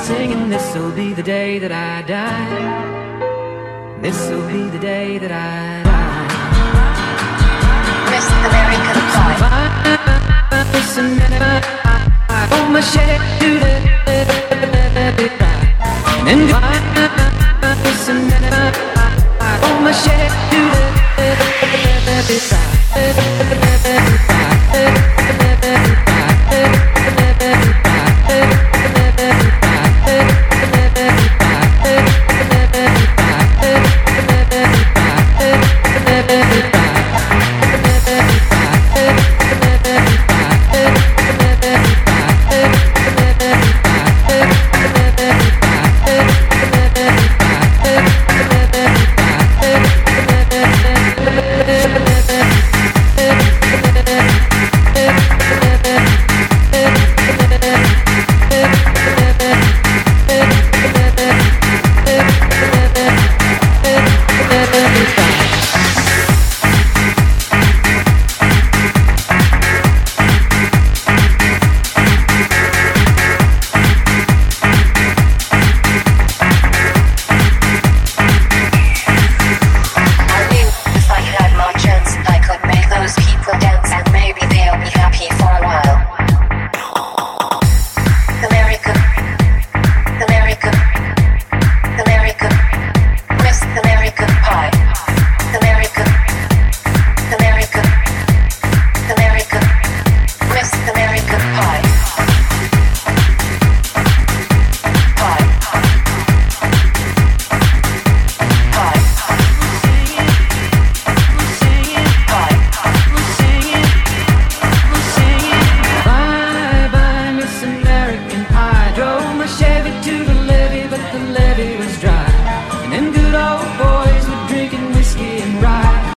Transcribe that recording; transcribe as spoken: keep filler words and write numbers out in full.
singing, this'll be the day that I die. This'll be the day that I die. Miss American Pie. Listen, I hold my share to the